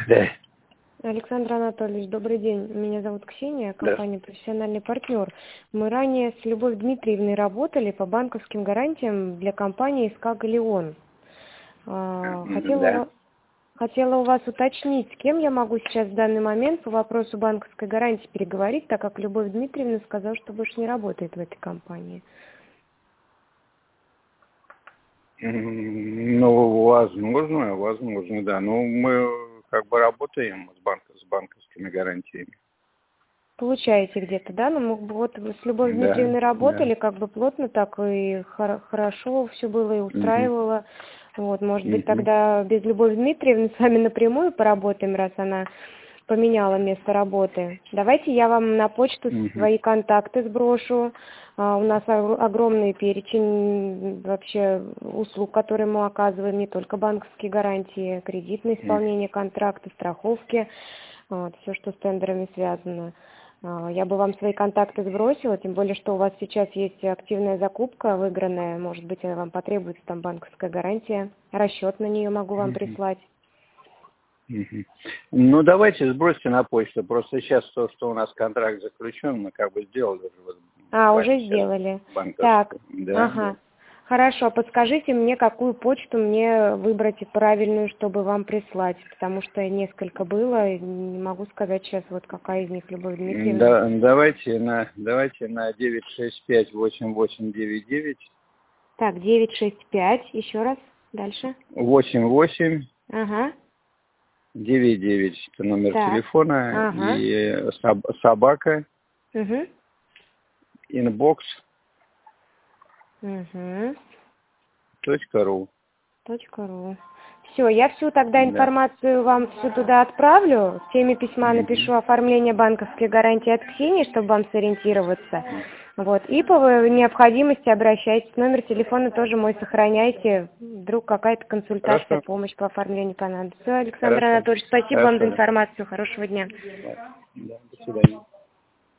Да. Александр Анатольевич, добрый день. Меня зовут Ксения, Да. компания «Профессиональный партнер». Мы ранее с Любовью Дмитриевной работали по банковским гарантиям для компании «СК Галеон». Да. Хотела у вас уточнить, с кем я могу сейчас в данный момент по вопросу банковской гарантии переговорить, так как Любовь Дмитриевна сказала, что больше не работает в этой компании. Ну, возможно, да. Ну, мы как бы работаем с банковскими гарантиями. Получаете где-то, да? Ну, мы вот с Любовью Да, Дмитриевной да. работали, как бы плотно так и хорошо все было и Мгм. устраивало. Вот, может быть, Мгм. тогда без Любови Дмитриевны с вами напрямую поработаем, раз она поменяла место работы. Давайте я вам на почту Мгм. свои контакты сброшу. У нас огромный перечень вообще услуг, которые мы оказываем, не только банковские гарантии, кредитное исполнение контракта, страховки, вот, все, что с тендерами связано. Я бы вам свои контакты сбросила, тем более, что у вас сейчас есть активная закупка выигранная, может быть, вам потребуется там банковская гарантия, расчет на нее могу вам Мгм. прислать. Мгм. Ну, давайте сбросьте на почту. Просто сейчас то, что у нас контракт заключен, мы как бы сделали уже вот буквально Уже сейчас сделали. Так, банковскую. Да. ага. Хорошо, подскажите мне, какую почту мне выбрать и правильную, чтобы вам прислать, потому что несколько было, и не могу сказать сейчас, вот какая из них, Любовь Дмитриевна. Да, давайте на 965-8899. Так, 965, еще раз, дальше. 88 Ага, 99 это номер так, телефона ага, и собака угу, inbox.ru. угу. .ру. Все, я всю тогда Да. информацию вам всю туда отправлю. В теме письма Мгм. напишу оформление банковской гарантии от Ксении, чтобы вам сориентироваться. Вот. И по необходимости обращайтесь. Номер телефона тоже мой сохраняйте. Вдруг какая-то консультация, Хорошо. помощь по оформлению понадобится. Все, Александр Хорошо. Анатольевич, спасибо вам за Хорошо. информацию. Хорошего дня. Да, до свидания.